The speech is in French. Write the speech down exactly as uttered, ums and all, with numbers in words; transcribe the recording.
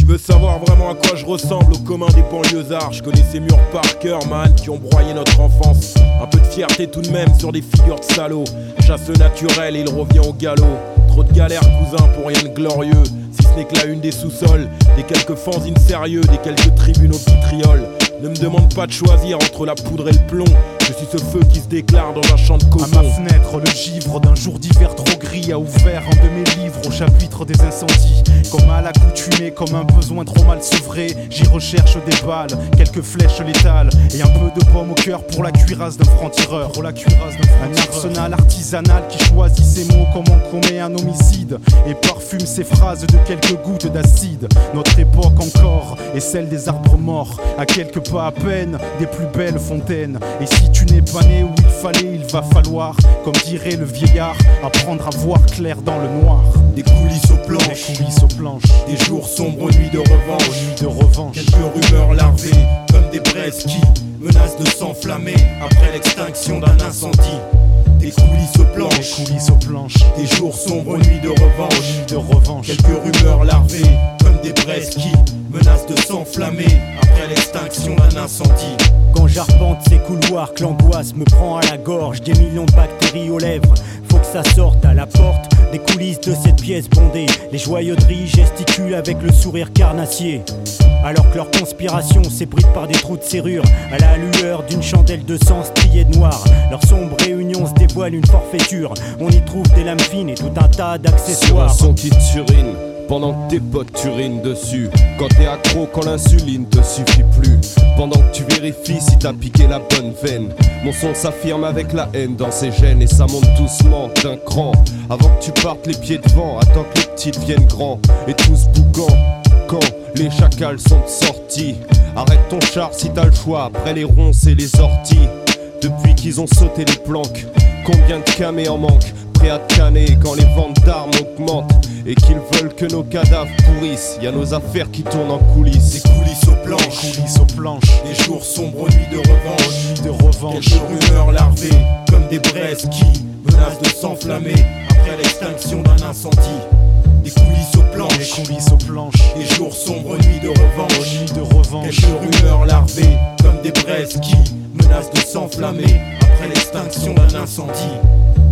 Tu veux savoir vraiment à quoi je ressemble au commun des banlieusards? Je connais ces murs par cœur, man, qui ont broyé notre enfance. Un peu de fierté tout de même sur des figures de salauds. Chasse naturel et il revient au galop. Trop de galères, cousin, pour rien de glorieux. Si ce n'est que la une des sous-sols, des quelques fanzines sérieux, des quelques tribunaux vitrioles. Ne me demande pas de choisir entre la poudre et le plomb. Je suis ce feu qui se déclare dans un champ de coton. À ma fenêtre, le givre d'un jour d'hiver trop gris a ouvert un de mes livres au chapitre des incendies. Comme à l'accoutumée, comme un besoin trop mal sevré, j'y recherche des balles, quelques flèches létales et un peu de pomme au cœur pour la cuirasse d'un franc-tireur. Pour la cuirasse d'un franc-tireur. Un arsenal artisanal qui choisit ses mots comme on commet un homicide et parfume ses phrases de quelques gouttes d'acide. Notre époque encore est celle des arbres morts, à quelques pas à peine des plus belles fontaines. Et si tu n'es pas né où il fallait, il va falloir, comme dirait le vieillard, apprendre à voir clair dans le noir. Des coulisses aux planches, des coulisses aux planches, des jours sombres, nuits de revanche, nuits de revanche. Quelques rumeurs larvées, comme des braises qui menacent de s'enflammer après l'extinction d'un incendie. Des coulisses aux planches, des coulisses aux planches, des jours sombres, nuits de revanche, nuits de revanche. Quelques rumeurs larvées, comme des braises qui menacent de s'enflammer après l'extinction d'un incendie. Quand j'arpente ces couloirs, que l'angoisse me prend à la gorge, des millions de bactéries aux lèvres, faut que ça sorte à la porte des coulisses de cette pièce bondée. Les joyauderies gesticulent avec le sourire carnassier, alors que leur conspiration s'ébride par des trous de serrure à la lueur d'une chandelle de sang striée de noir. Leur sombre réunion se dévoile une forfaiture. On y trouve des lames fines et tout un tas d'accessoires. Sur un son qui t'urine pendant que tes potes t'urinent dessus. Quand t'es accro, quand l'insuline te suffit plus. Pendant que tu vérifies si t'as piqué la bonne veine. Mon son s'affirme avec la haine dans ses gènes. Et ça monte doucement d'un cran. Avant que tu partes les pieds devant, attends que les petits deviennent grands. Et tous boucants quand les chacals sont sortis. Arrête ton char si t'as le choix, après les ronces et les orties. Depuis qu'ils ont sauté les planques, combien de camés en manque, prêts à te canner quand les ventes d'armes augmentent et qu'ils veulent que nos cadavres pourrissent. Y'a nos affaires qui tournent en coulisses. Des coulisses aux planches, des coulisses aux planches, des jours sombres, nuits de revanche, nuits de revanche. Quelques rumeurs larvées, comme des braises qui menacent de s'enflammer après l'extinction d'un incendie. Des coulisses aux planches, des coulisses aux planches, des jours sombres, nuits de revanche, nuits de revanche. Quelques rumeurs larvées, comme des braises qui menacent de s'enflammer après l'extinction d'un incendie.